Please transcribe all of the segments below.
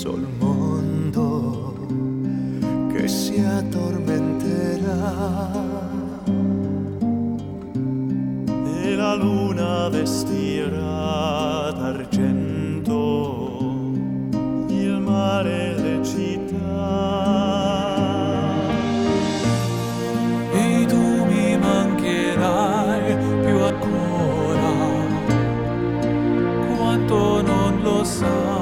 sul mondo che si addormenterà e la luna vestirà d'argento il mare e le città. E tu mi mancherai più ancora, quanto non lo sai.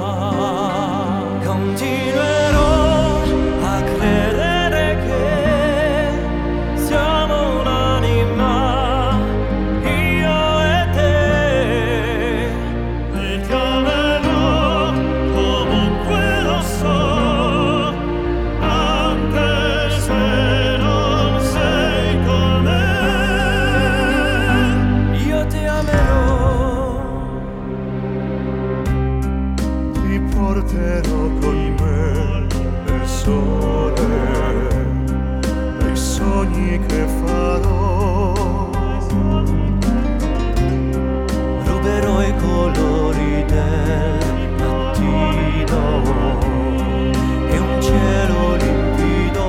Continuerò a credere che siamo un'anima, io e te, e ti amerò comunque lo so, anche se non sei con me. Io ti amerò, ti porterò con me nel sole, nei sogni che farò. Ruberò i colori del mattino e un cielo limpido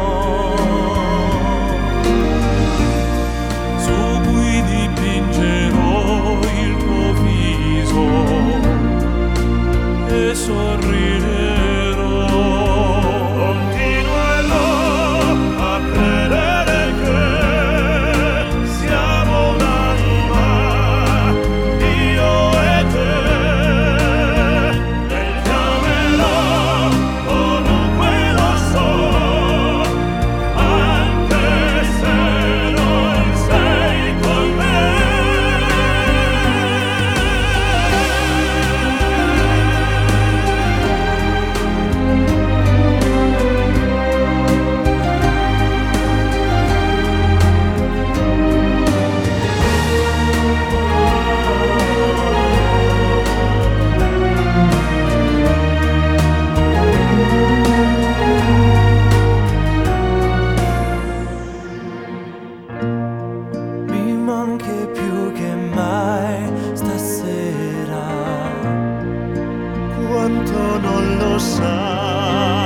Su cui dipingerò il tuo viso e sorriderò. continuerò a credere che siamo un'anima, io e te, e ti amerò comunque lo so, anche se non sei con me. Mi manchi più che mai stasera, quanto non lo sai.